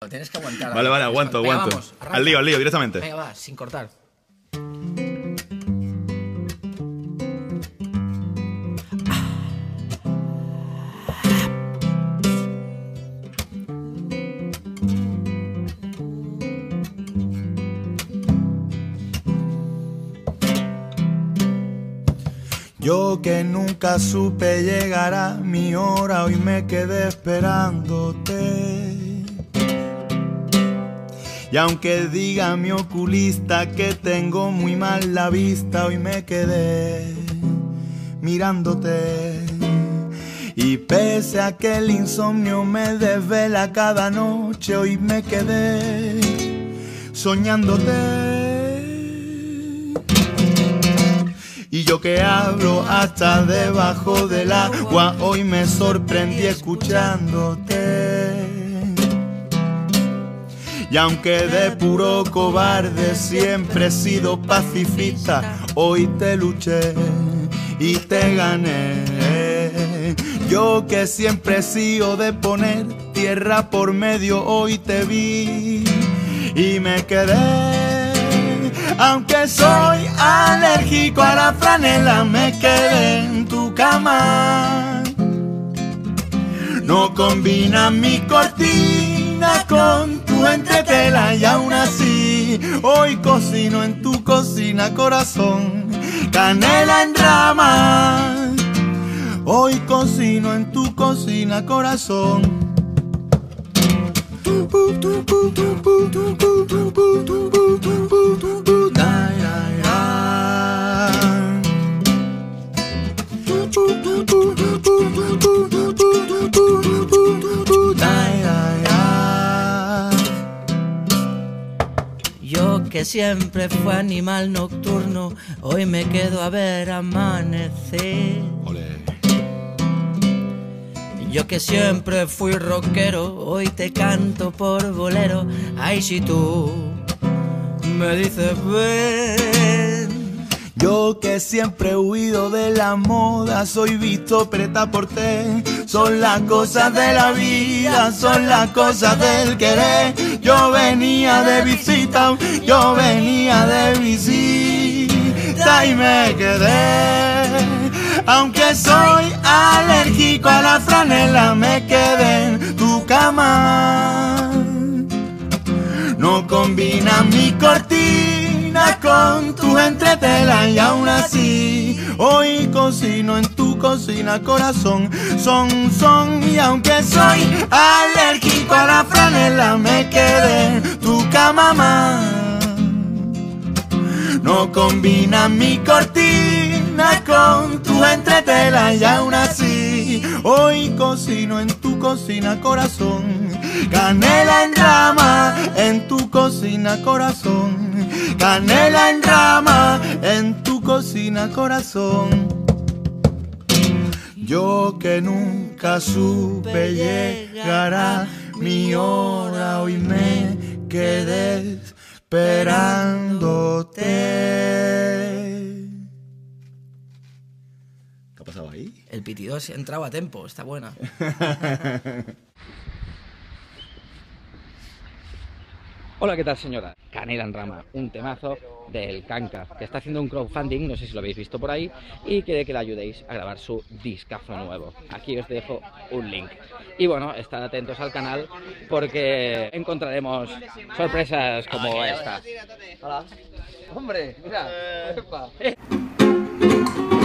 Lo tienes que aguantar. Vale, vale, aguanto, Venga, aguanto. vamos, arranca. Al lío, directamente. Venga, va, sin cortar. Yo que nunca supe llegar a mi hora, hoy me quedé esperándote. Y aunque diga mi oculista que tengo muy mal la vista, hoy me quedé mirándote. Y pese a que el insomnio me desvela cada noche, hoy me quedé soñándote. Y yo que hablo hasta debajo del agua, hoy me sorprendí escuchándote. Y aunque de puro cobarde siempre he sido pacifista, hoy te luché y te gané. Yo que siempre he sido de poner tierra por medio, hoy te vi y me quedé. Aunque soy alérgico a la franela, me quedé en tu cama. No combina mi cortina con tu entretela y aún así hoy cocino en tu cocina, corazón, canela en rama. Hoy cocino en tu cocina, corazón. Yo que siempre fui animal nocturno, hoy me quedo a ver amanecer. Olé. Yo que siempre fui rockero, hoy te canto por bolero. Ay, si tú me dices ven. Yo que siempre he huido de la moda, soy visto preta por té. Son las cosas de la vida, son las cosas del querer. Yo venía de visita y me quedé. Aunque soy alérgico a la franela, me quedé en tu cama. No combina mi cortina con tu entretela y aún así hoy cocino en tu cocina, corazón, son. Y aunque soy alérgico a la franela, me quedé en tu cama más. No combina mi cortina con tu entretela y aún así hoy cocino en tu cocina, corazón, canela en rama en tu cocina, corazón, canela en rama en tu cocina, corazón. Yo que nunca supe llegar a mi hora, hoy me quedé esperándote. ¿Qué ha pasado ahí? El pitido se ha entrado a tempo, está buena. Hola, ¿qué tal, señora? Canela en rama, un temazo del Kanka, que está haciendo un crowdfunding, no sé si lo habéis visto por ahí, y quiere que le ayudéis a grabar su discazo nuevo. Aquí os dejo un link. Y bueno, estad atentos al canal porque encontraremos sorpresas como esta. Hola. Hombre, mira.